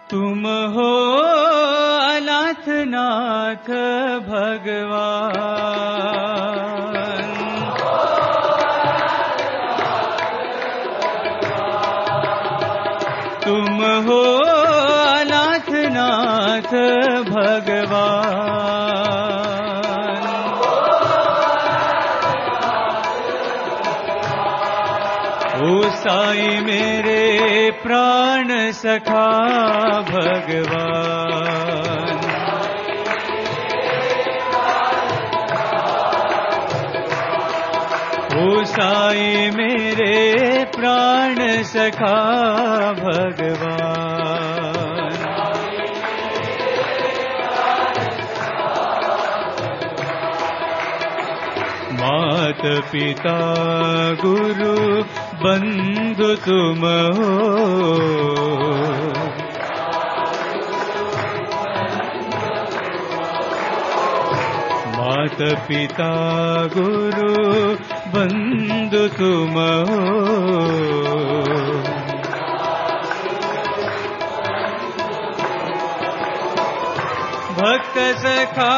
तुम हो अनाथ नाथ भगवान, तुम हो अनाथ नाथ भगवान। ओ साई मेरे प्राण सखा भगवान, ओ साई मेरे प्राण सखा भगवान। मात पिता गुरु बंधु तुम हो, मात पिता गुरु बंधु तुम हो। भक्त सखा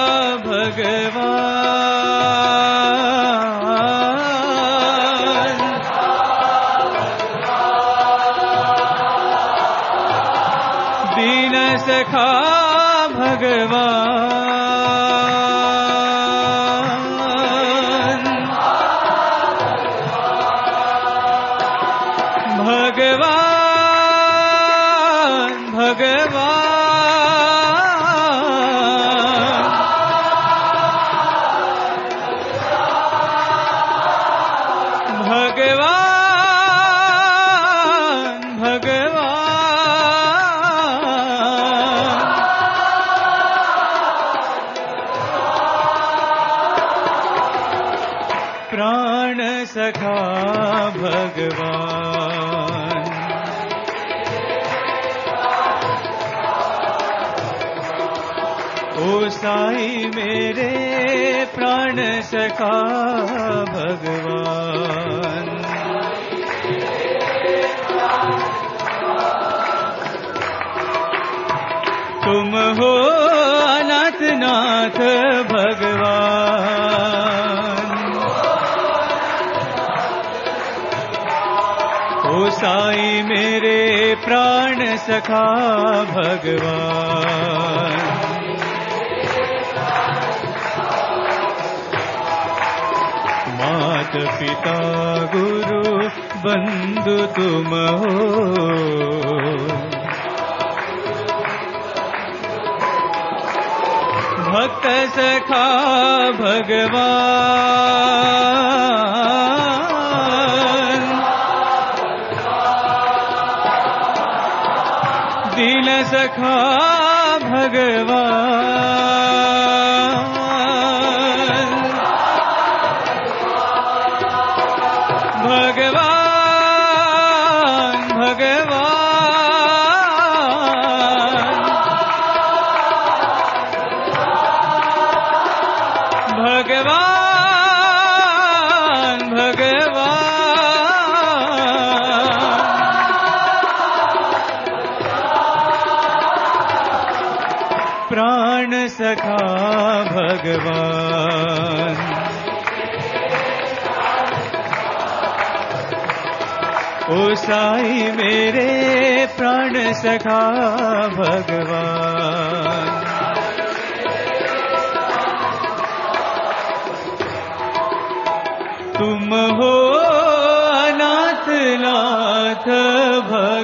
भगवान, दीन सखा भगवान, भगवान भगवान, प्राण सखा भगवान। ओ साई मेरे प्राण सखा भगवान। तुम हो अनाथ नाथ भगवान, ओ साई मेरे प्राण सखा भगवान। मात पिता गुरु बंधु तुम हो, भक्त सखा भगवान, दीन सखा भगवान, भगवान भगवान, भगवान भगवान, प्राण सखा भगवान। ओ साई मेरे प्राण सखा भगवान। तुम हो अनाथ नाथ भगवान।